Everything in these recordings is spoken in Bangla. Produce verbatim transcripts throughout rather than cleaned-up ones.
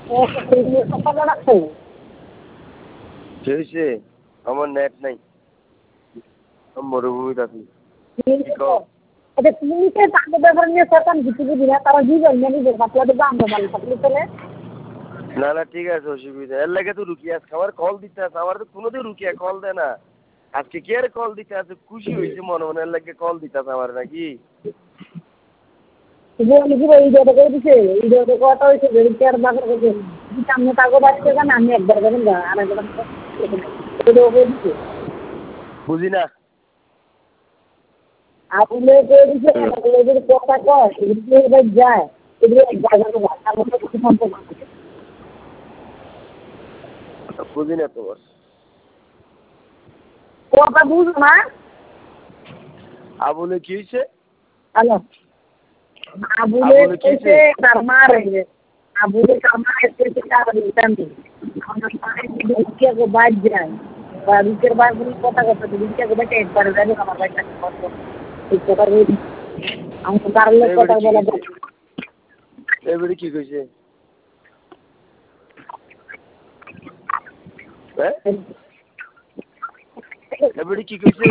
হয়েছে আমার নেট নাই মরুভূমিতে আছি এটা ক্লিনিকে তাকে ব্যাপার নিয়ে সরকার কিছু বুঝি না তারা জীবন নিজের বাচ্চাদের দাম ভালো থাকলে চলে না না ঠিক আছে অসুবিধা এর লাগে তো রুকিয়ে আজকে আমার কল দিতে আছে আমার তো কোনোদিন রুকিয়া কল দেয় না আজকে কি আর কল দিতে আছে খুশি হয়েছে মনে মনে এর লাগে কল দিতে আছে আমার নাকি ইডিওটা করে দিছে ইডিওটা কথা হয়েছে চেয়ার বাজার করছে সামনে তাকে বাঁচতে কেন আমি একবার করেন আর একবার দিচ্ছে বুঝি না আপনি করে দিচ্ছে যদি কথা কয় এগুলো যায় এগুলো এক জায়গায় ভাষার মধ্যে কিছু সম্পর্ক বুঝি না তোমার কথা বুঝো না আবুলে কি হয়েছে হ্যালো আবুলে কইছে তার মা রে আবুলে কামা এসে টাকা দিতেন কে গো বাদ যায় বা রুকের বার বলি কথা কথা দিকে গো বেটা একবার যাবে আমার বাইটা কত এই কথা বলি আমি তো কারলে কথা বলা এবারে কি কইছে হ্যাঁ এবারে কি কইছে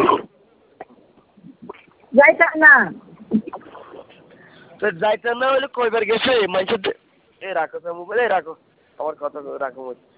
যাইতা না তো যাইতা না হলে কয়বার গেছে মানুষের এ রাখো মোবাইল এ রাখো আমার কথা রাখো